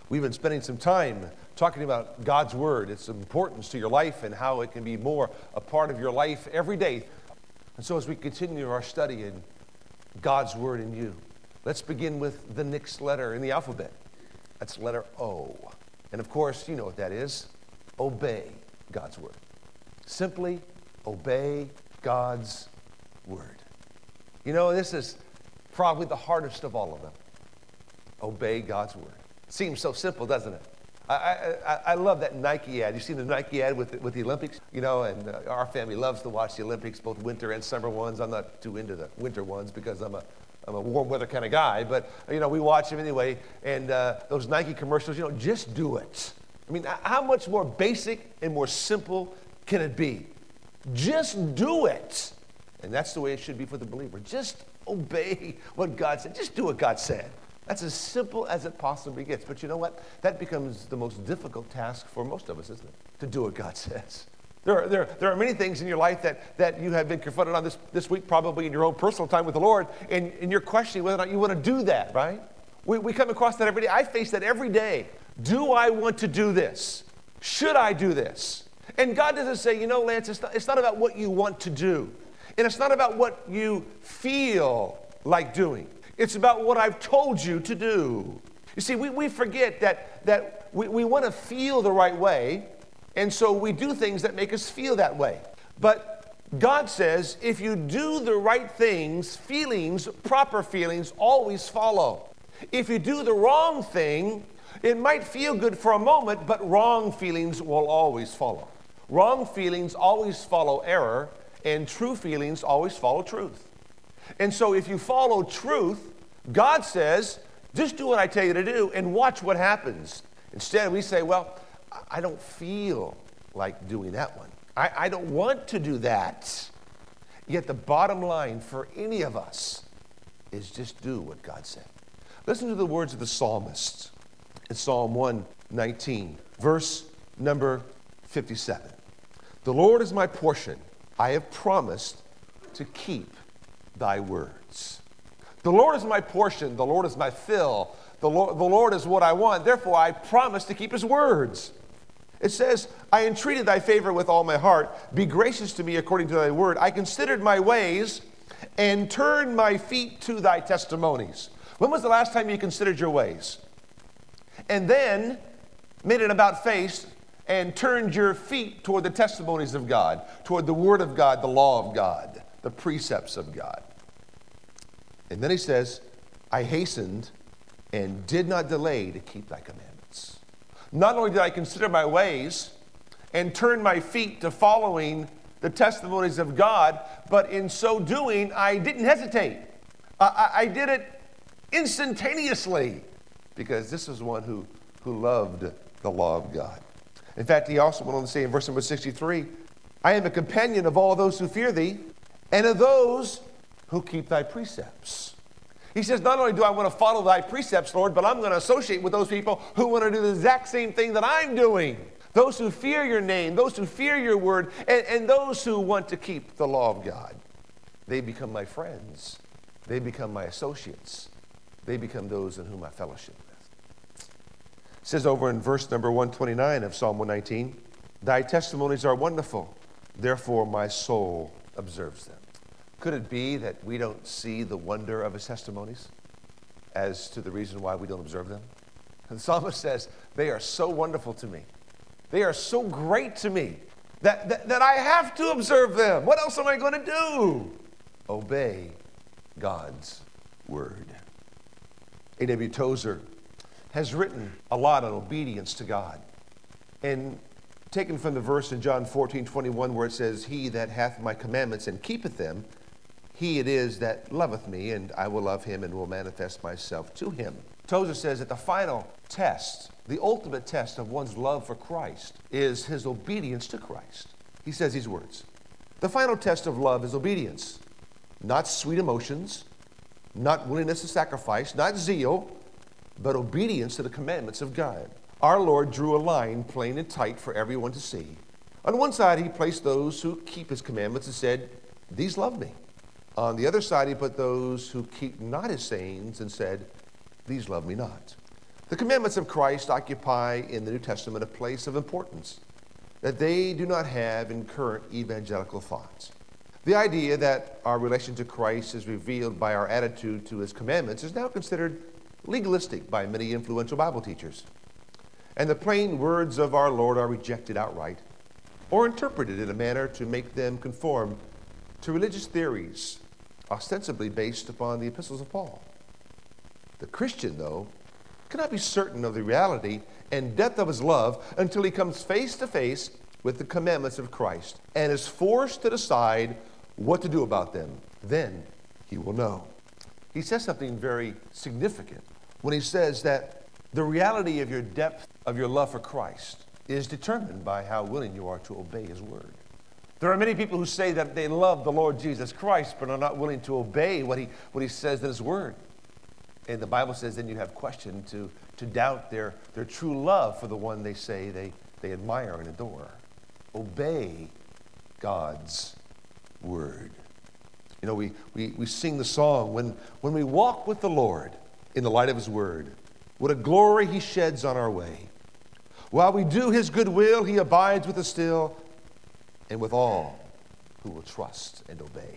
We've been spending some time talking about God's Word, its importance to your life and how it can be more a part of your life every day. And so as we continue our study in God's Word in you, let's begin with the next letter in the alphabet. That's letter O. And of course, you know what that is. Obey God's Word. Simply obey God's Word. You know, this is probably the hardest of all of them. Obey God's Word. Seems so simple, doesn't it? I love that Nike ad. You seen the Nike ad with the Olympics? You know, and our family loves to watch the Olympics, both winter and summer ones. I'm not too into the winter ones because I'm a warm weather kind of guy, but you know, we watch them anyway. And those Nike commercials, you know, just do it. I mean, how much more basic and more simple can it be? Just do it. And that's the way it should be for the believer. Just obey what God said. Just do what God said. That's as simple as it possibly gets. But you know what? That becomes the most difficult task for most of us, isn't it? To do what God says. There are many things in your life that you have been confronted on this week, probably in your own personal time with the Lord, and you're questioning whether or not you want to do that, right? We come across that every day. I face that every day. Do I want to do this? Should I do this? And God doesn't say, you know, Lance, it's not about what you want to do. And it's not about what you feel like doing. It's about what I've told you to do. You see, we forget that we want to feel the right way, and so we do things that make us feel that way. But God says, if you do the right things, feelings, proper feelings, always follow. If you do the wrong thing, it might feel good for a moment, but wrong feelings will always follow. Wrong feelings always follow error, and true feelings always follow truth. And so if you follow truth, God says, just do what I tell you to do and watch what happens. Instead, we say, well, I don't feel like doing that one. I don't want to do that. Yet the bottom line for any of us is just do what God said. Listen to the words of the psalmist in Psalm 119, verse number 57. The Lord is my portion. I have promised to keep thy words. The Lord is my portion. The Lord is my fill. The Lord is what I want. Therefore, I promise to keep his words. It says, I entreated thy favor with all my heart. Be gracious to me according to thy word. I considered my ways and turned my feet to thy testimonies. When was the last time you considered your ways? And then made an about face and turned your feet toward the testimonies of God, toward the word of God, the law of God, the precepts of God. And then he says, I hastened and did not delay to keep thy commandments. Not only did I consider my ways and turn my feet to following the testimonies of God, but in so doing, I didn't hesitate. I did it instantaneously because this is one who loved the law of God. In fact, he also went on to say in verse number 63, I am a companion of all those who fear thee and of those who keep thy precepts. He says, not only do I want to follow thy precepts, Lord, but I'm going to associate with those people who want to do the exact same thing that I'm doing. Those who fear your name, those who fear your word, and those who want to keep the law of God. They become my friends. They become my associates. They become those in whom I fellowship with. It says over in verse number 129 of Psalm 119, thy testimonies are wonderful, therefore my soul observes them. Could it be that we don't see the wonder of his testimonies as to the reason why we don't observe them? And the psalmist says, they are so wonderful to me. They are so great to me that I have to observe them. What else am I going to do? Obey God's word. A.W. Tozer has written a lot on obedience to God. And taken from the verse in John 14:21 where it says, he that hath my commandments and keepeth them, he it is that loveth me, and I will love him and will manifest myself to him. Tozer says that the final test, the ultimate test of one's love for Christ is his obedience to Christ. He says these words, the final test of love is obedience, not sweet emotions, not willingness to sacrifice, not zeal, but obedience to the commandments of God. Our Lord drew a line plain and tight for everyone to see. On one side, he placed those who keep his commandments and said, these love me. On the other side, he put those who keep not his sayings and said, these love me not. The commandments of Christ occupy in the New Testament a place of importance that they do not have in current evangelical thoughts. The idea that our relation to Christ is revealed by our attitude to his commandments is now considered legalistic by many influential Bible teachers. And the plain words of our Lord are rejected outright or interpreted in a manner to make them conform to religious theories ostensibly based upon the epistles of Paul. The Christian, though, cannot be certain of the reality and depth of his love until he comes face to face with the commandments of Christ and is forced to decide what to do about them. Then he will know. He says something very significant when he says that the reality of your depth of your love for Christ is determined by how willing you are to obey his word. There are many people who say that they love the Lord Jesus Christ but are not willing to obey what he says in his word. And the Bible says then you have question to doubt their true love for the one they say they admire and adore. Obey God's word. You know, we sing the song, when we walk with the Lord in the light of his word, what a glory he sheds on our way. While we do his good will, he abides with us still and with all who will trust and obey.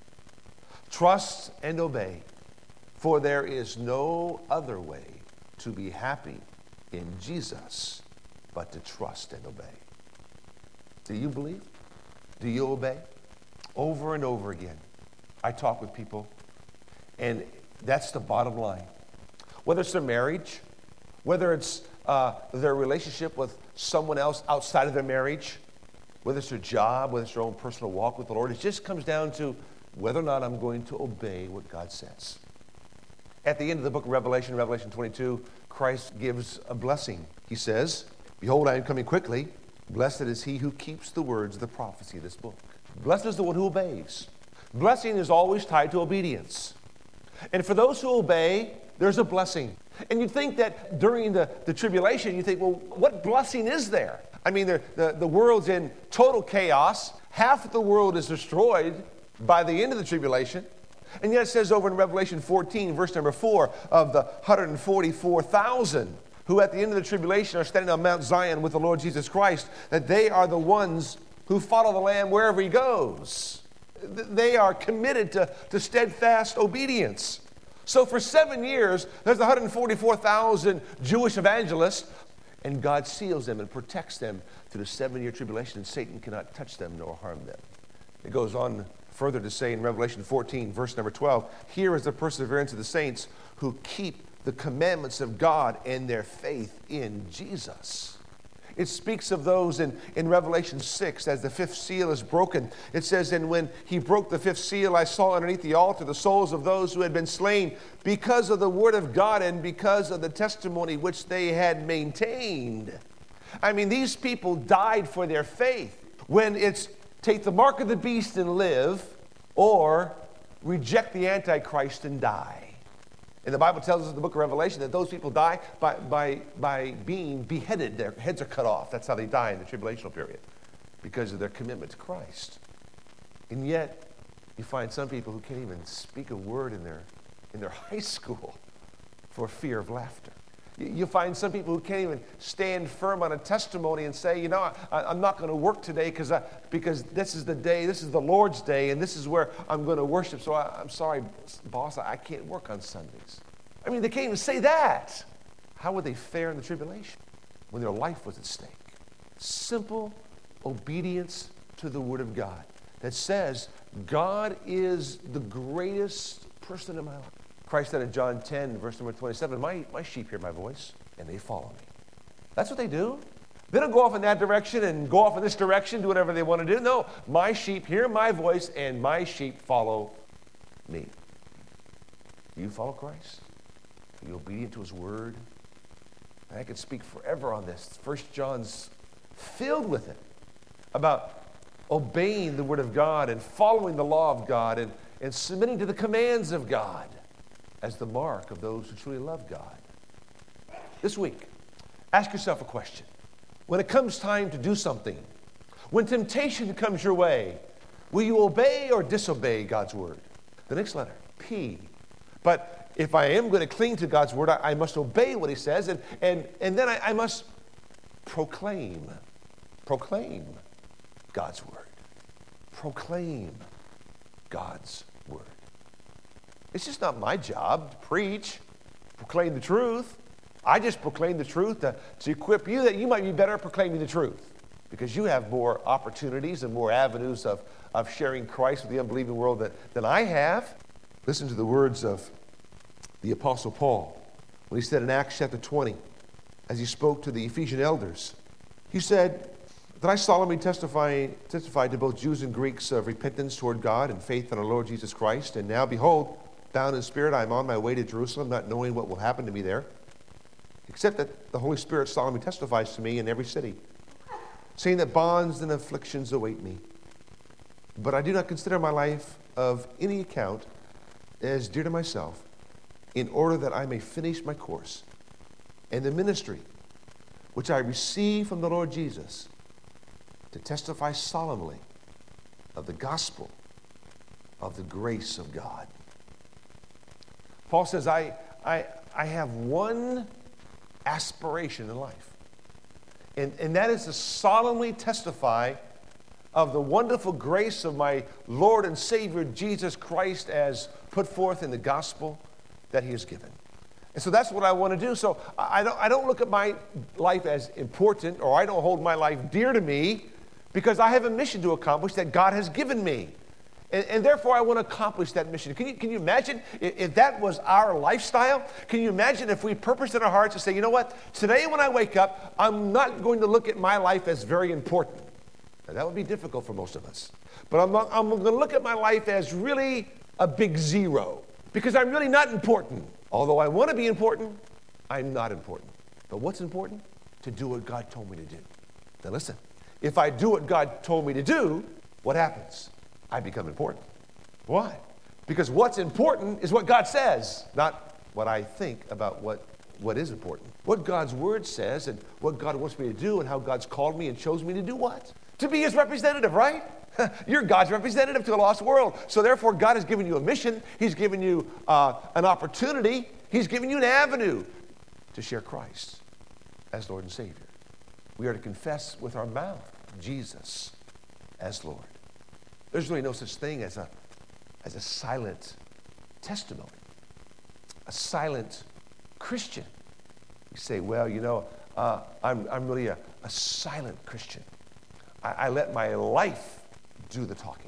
Trust and obey, for there is no other way to be happy in Jesus but to trust and obey. Do you believe? Do you obey? Over and over again, I talk with people, and that's the bottom line. Whether it's their marriage, whether it's their relationship with someone else outside of their marriage, whether it's their job, whether it's their own personal walk with the Lord, it just comes down to whether or not I'm going to obey what God says. At the end of the book of Revelation, Revelation 22, Christ gives a blessing. He says, "Behold, I am coming quickly. Blessed is he who keeps the words of the prophecy of this book." Blessed is the one who obeys. Blessing is always tied to obedience. And for those who obey, there's a blessing. And you'd think that during the tribulation, you think, well, what blessing is there? I mean, the world's in total chaos. Half of the world is destroyed by the end of the tribulation. And yet it says over in Revelation 14, verse number 4, of the 144,000 who at the end of the tribulation are standing on Mount Zion with the Lord Jesus Christ, that they are the ones who follow the Lamb wherever he goes. They are committed to steadfast obedience. So for 7 years, there's 144,000 Jewish evangelists, and God seals them and protects them through the 7-year tribulation, and Satan cannot touch them nor harm them. It goes on further to say in Revelation 14, verse number 12, "Here is the perseverance of the saints who keep the commandments of God and their faith in Jesus." It speaks of those in Revelation 6 as the fifth seal is broken. It says, "And when he broke the fifth seal, I saw underneath the altar the souls of those who had been slain because of the word of God and because of the testimony which they had maintained." I mean, these people died for their faith. When it's take the mark of the beast and live, or reject the Antichrist and die. And the Bible tells us in the book of Revelation that those people die by being beheaded. Their heads are cut off. That's how they die in the tribulational period, because of their commitment to Christ. And yet, you find some people who can't even speak a word in their high school for fear of laughter. You find some people who can't even stand firm on a testimony and say, you know, I'm not going to work today because this is the day, this is the Lord's day, and this is where I'm going to worship. So I'm sorry, boss, I can't work on Sundays. I mean, they can't even say that. How would they fare in the tribulation when their life was at stake? Simple obedience to the Word of God that says God is the greatest person in my life. Christ said in John 10, verse number 27, my sheep hear my voice, and they follow me. That's what they do. They don't go off in that direction and go off in this direction, do whatever they want to do. No, my sheep hear my voice, and my sheep follow me. Do you follow Christ? Are you obedient to his word? And I could speak forever on this. 1 John's filled with it, about obeying the word of God and following the law of God and submitting to the commands of God as the mark of those who truly love God. This week, ask yourself a question. When it comes time to do something, when temptation comes your way, will you obey or disobey God's word? The next letter, P. But if I am going to cling to God's word, I must obey what he says, and then I must proclaim God's word. Proclaim God's word. It's just not my job to preach, proclaim the truth. I just proclaim the truth to equip you that you might be better at proclaiming the truth, because you have more opportunities and more avenues of sharing Christ with the unbelieving world than I have. Listen to the words of the Apostle Paul when he said in Acts chapter 20, as he spoke to the Ephesian elders, he said, that I solemnly testify to both Jews and Greeks of repentance toward God and faith in our Lord Jesus Christ. And now, behold, bound in spirit, I am on my way to Jerusalem, not knowing what will happen to me there, except that the Holy Spirit solemnly testifies to me in every city, saying that bonds and afflictions await me. But I do not consider my life of any account as dear to myself, in order that I may finish my course and the ministry which I received from the Lord Jesus, to testify solemnly of the gospel of the grace of God. Paul says, I have one aspiration in life, and that is to solemnly testify of the wonderful grace of my Lord and Savior Jesus Christ as put forth in the gospel that he has given. And so that's what I want to do. So I don't look at my life as important, or I don't hold my life dear to me, because I have a mission to accomplish that God has given me. And therefore, I want to accomplish that mission. Can you imagine if that was our lifestyle? Can you imagine if we purposed in our hearts to say, you know what, today when I wake up, I'm not going to look at my life as very important. Now, that would be difficult for most of us. But I'm going to look at my life as really a big zero, because I'm really not important. Although I want to be important, I'm not important. But what's important? To do what God told me to do. Now listen, if I do what God told me to do, what happens? I become important. Why? Because what's important is what God says, not what I think about what is important. What God's word says and what God wants me to do and how God's called me and chose me to do what? To be his representative, right? You're God's representative to a lost world. So therefore, God has given you a mission. He's given you an opportunity. He's given you an avenue to share Christ as Lord and Savior. We are to confess with our mouth Jesus as Lord. There's really no such thing as a silent testimony, a silent Christian. You say, well, you know, I'm really a silent Christian. I let my life do the talking.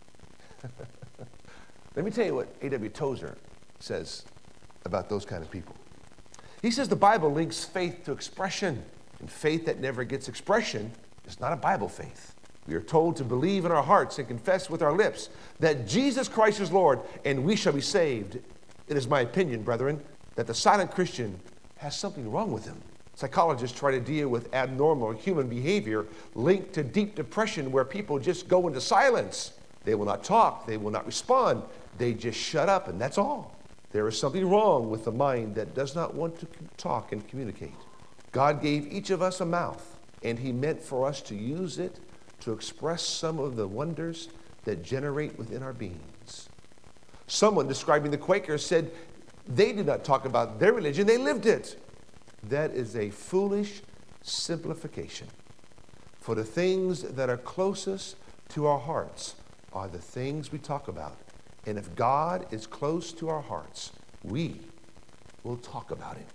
Let me tell you what A.W. Tozer says about those kind of people. He says the Bible links faith to expression, and faith that never gets expression is not a Bible faith. We are told to believe in our hearts and confess with our lips that Jesus Christ is Lord, and we shall be saved. It is my opinion, brethren, that the silent Christian has something wrong with him. Psychologists try to deal with abnormal human behavior linked to deep depression, where people just go into silence. They will not talk. They will not respond. They just shut up, and that's all. There is something wrong with the mind that does not want to talk and communicate. God gave each of us a mouth, and he meant for us to use it to express some of the wonders that generate within our beings. Someone describing the Quakers said they did not talk about their religion, they lived it. That is a foolish simplification. For the things that are closest to our hearts are the things we talk about. And if God is close to our hearts, we will talk about it.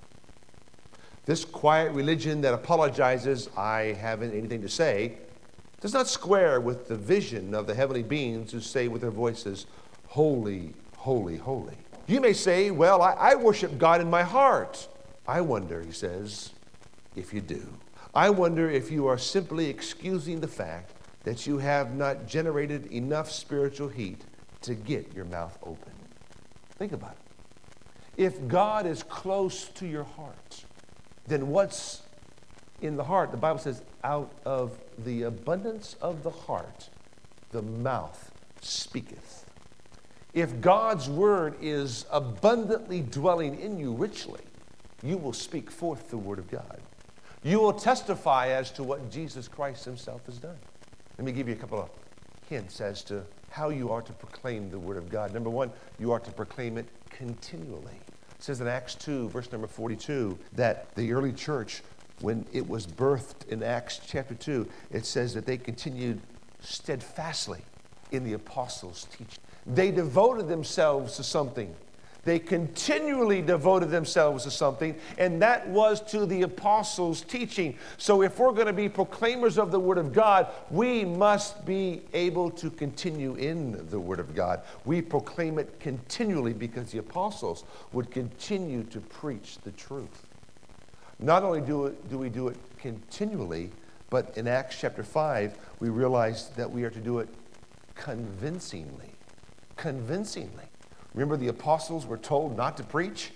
This quiet religion that apologizes, I haven't anything to say, does not square with the vision of the heavenly beings who say with their voices, holy, holy, holy. You may say, well, I worship God in my heart. I wonder, he says, if you do. I wonder if you are simply excusing the fact that you have not generated enough spiritual heat to get your mouth open. Think about it. If God is close to your heart, then what's in the heart? The Bible says, out of the abundance of the heart, the mouth speaketh. If God's word is abundantly dwelling in you richly, you will speak forth the word of God. You will testify as to what Jesus Christ himself has done. Let me give you a couple of hints as to how you are to proclaim the word of God. Number one, you are to proclaim it continually. It says in Acts 2, verse number 42, that the early church, when it was birthed in Acts chapter 2, it says that they continued steadfastly in the apostles' teaching. They devoted themselves to something. They continually devoted themselves to something, and that was to the apostles' teaching. So if we're going to be proclaimers of the Word of God, we must be able to continue in the Word of God. We proclaim it continually because the apostles would continue to preach the truth. Not only do we do it continually, but in Acts chapter 5, we realize that we are to do it convincingly. Convincingly. Remember, the apostles were told not to preach?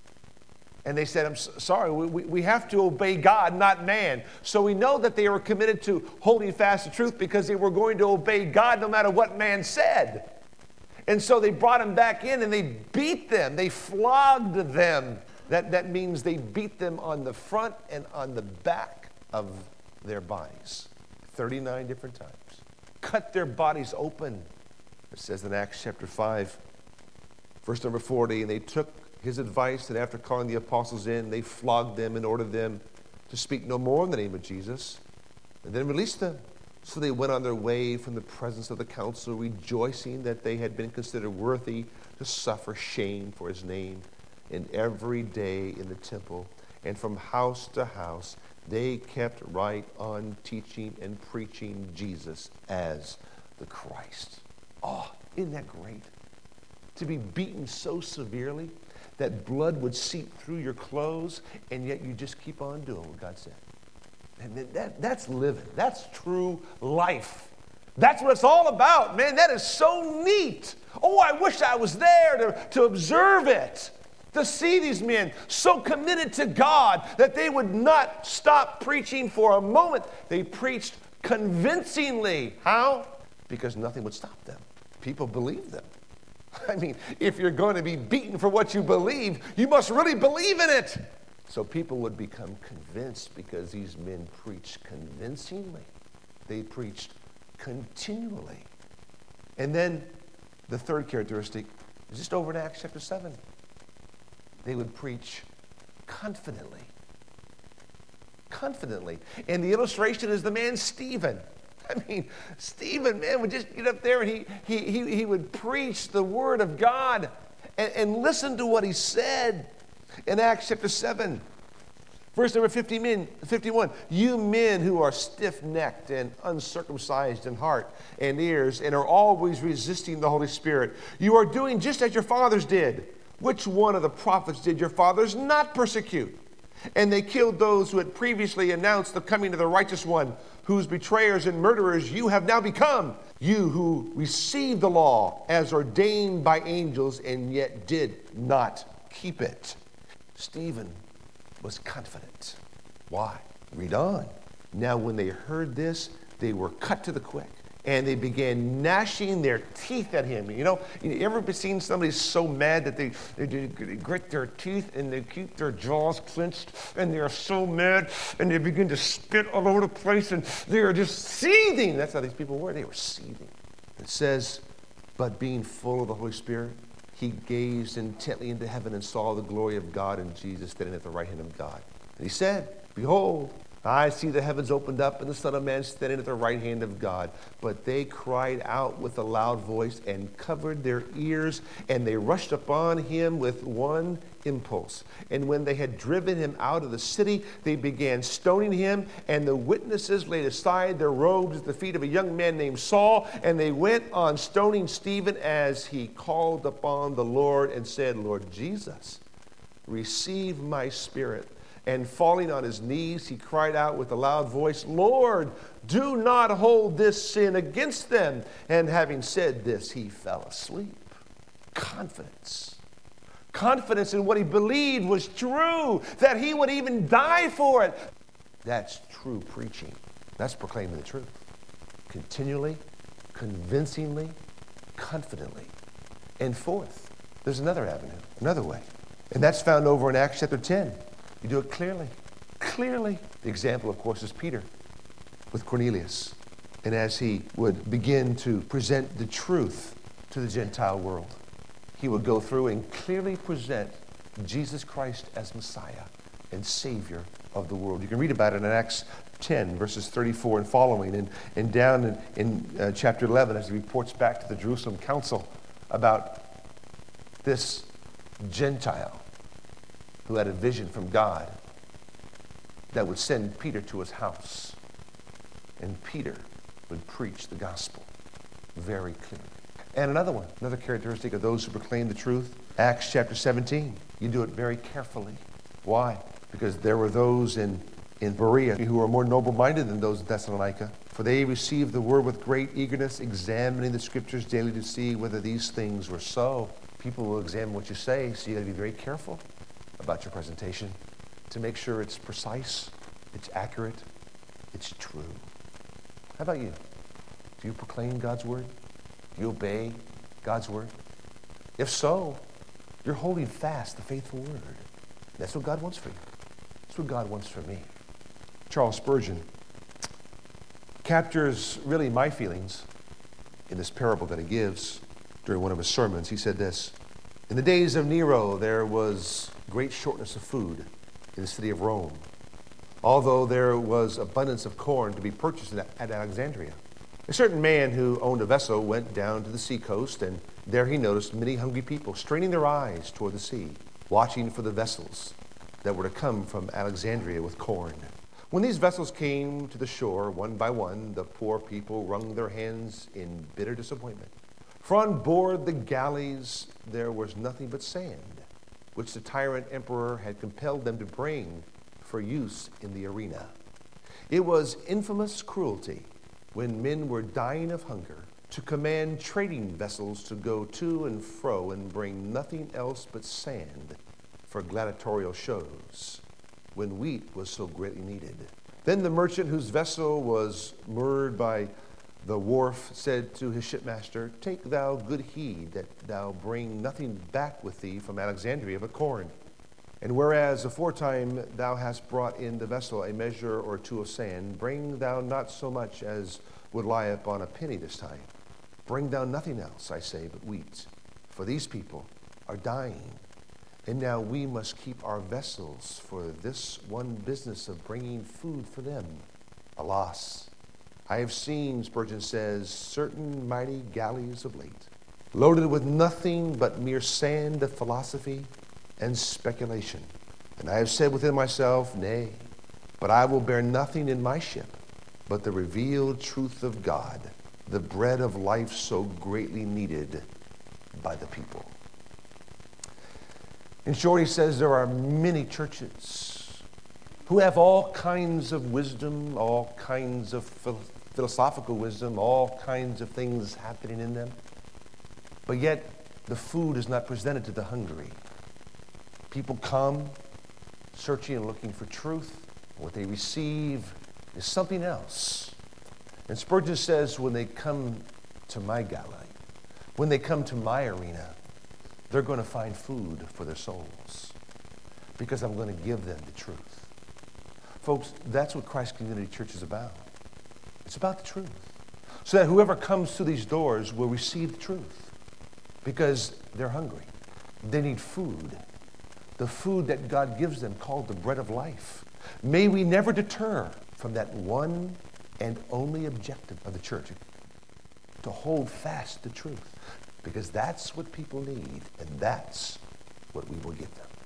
And they said, I'm sorry, we have to obey God, not man. So we know that they were committed to holding fast the truth because they were going to obey God no matter what man said. And so they brought them back in and they beat them. They flogged them. That means they beat them on the front and on the back of their bodies. 39 different times. Cut their bodies open. It says in Acts chapter 5, verse number 40, and they took his advice, and after calling the apostles in, they flogged them and ordered them to speak no more in the name of Jesus, and then released them. So they went on their way from the presence of the council, rejoicing that they had been considered worthy to suffer shame for his name. And every day in the temple and from house to house, they kept right on teaching and preaching Jesus as the Christ. Oh, isn't that great? To be beaten so severely that blood would seep through your clothes, and yet you just keep on doing what God said. And that's living. That's true life. That's what it's all about, man. That is so neat. Oh, I wish I was there to observe it, to see these men so committed to God that they would not stop preaching for a moment. They preached convincingly. How? Because nothing would stop them. People believed them. I mean, if you're going to be beaten for what you believe, you must really believe in it. So people would become convinced because these men preached convincingly. They preached continually. And then the third characteristic is just over in Acts chapter 7. They would preach confidently. Confidently. And the illustration is the man Stephen. I mean, Stephen, man, would just get up there and he would preach the word of God and listen to what he said in Acts chapter 7. Verse number 51, you men who are stiff-necked and uncircumcised in heart and ears and are always resisting the Holy Spirit, you are doing just as your fathers did. Which one of the prophets did your fathers not persecute? And they killed those who had previously announced the coming of the righteous one, whose betrayers and murderers you have now become. You who received the law as ordained by angels and yet did not keep it. Stephen was confident. Why? Read on. Now when they heard this, they were cut to the quick. And they began gnashing their teeth at him. You ever seen somebody so mad that they grit their teeth and they keep their jaws clenched and they're so mad and they begin to spit all over the place and they are just seething. That's how these people were. They were seething. It says, but being full of the Holy Spirit, he gazed intently into heaven and saw the glory of God and Jesus standing at the right hand of God. And he said, behold, I see the heavens opened up and the Son of Man standing at the right hand of God. But they cried out with a loud voice and covered their ears, and they rushed upon him with one impulse. And when they had driven him out of the city, they began stoning him, and the witnesses laid aside their robes at the feet of a young man named Saul, and they went on stoning Stephen as he called upon the Lord and said, Lord Jesus, receive my spirit. And falling on his knees, he cried out with a loud voice, Lord, do not hold this sin against them. And having said this, he fell asleep. Confidence. Confidence in what he believed was true, that he would even die for it. That's true preaching. That's proclaiming the truth. Continually, convincingly, confidently. And fourth, there's another avenue, another way. And that's found over in Acts chapter 10. You do it clearly. Clearly. The example, of course, is Peter with Cornelius. And as he would begin to present the truth to the Gentile world, he would go through and clearly present Jesus Christ as Messiah and Savior of the world. You can read about it in Acts 10, verses 34 and following, and down in chapter 11 as he reports back to the Jerusalem council about this Gentile who had a vision from God that would send Peter to his house. And Peter would preach the gospel very clearly. And another characteristic of those who proclaim the truth, Acts chapter 17. You do it very carefully. Why? Because there were those in Berea who were more noble-minded than those in Thessalonica. For they received the word with great eagerness, examining the scriptures daily to see whether these things were so. People will examine what you say, so you got to be very careful about your presentation to make sure it's precise, it's accurate, it's true. How about you? Do you proclaim God's word? Do you obey God's word? If so, you're holding fast the faithful word. That's what God wants for you. That's what God wants for me. Charles Spurgeon captures really my feelings in this parable that he gives during one of his sermons. He said this: in the days of Nero, there was great shortness of food in the city of Rome, although there was abundance of corn to be purchased at Alexandria. A certain man who owned a vessel went down to the seacoast, and there he noticed many hungry people straining their eyes toward the sea, watching for the vessels that were to come from Alexandria with corn. When these vessels came to the shore, one by one, the poor people wrung their hands in bitter disappointment. For on board the galleys there was nothing but sand, which the tyrant emperor had compelled them to bring for use in the arena. It was infamous cruelty, when men were dying of hunger, to command trading vessels to go to and fro and bring nothing else but sand for gladiatorial shows, when wheat was so greatly needed. Then the merchant whose vessel was moored by the wharf said to his shipmaster, "Take thou good heed that thou bring nothing back with thee from Alexandria but corn. And whereas aforetime thou hast brought in the vessel a measure or two of sand, bring thou not so much as would lie upon a penny this time. Bring thou nothing else, I say, but wheat. For these people are dying. And now we must keep our vessels for this one business of bringing food for them. Alas, I have seen," Spurgeon says, "certain mighty galleys of late, loaded with nothing but mere sand of philosophy and speculation. And I have said within myself, Nay, but I will bear nothing in my ship but the revealed truth of God, the bread of life so greatly needed by the people." In short, he says there are many churches who have all kinds of wisdom, all kinds of philosophical wisdom, all kinds of things happening in them, but yet the food is not presented to the hungry. People come searching and looking for truth. What they receive is something else. And Spurgeon says when they come to my galley, when they come to my arena, they're going to find food for their souls because I'm going to give them the truth. Folks, that's what Christ Community Church is about. It's about the truth. So that whoever comes through these doors will receive the truth because they're hungry. They need food. The food that God gives them called the bread of life. May we never deter from that one and only objective of the church, to hold fast the truth, because that's what people need, and that's what we will give them.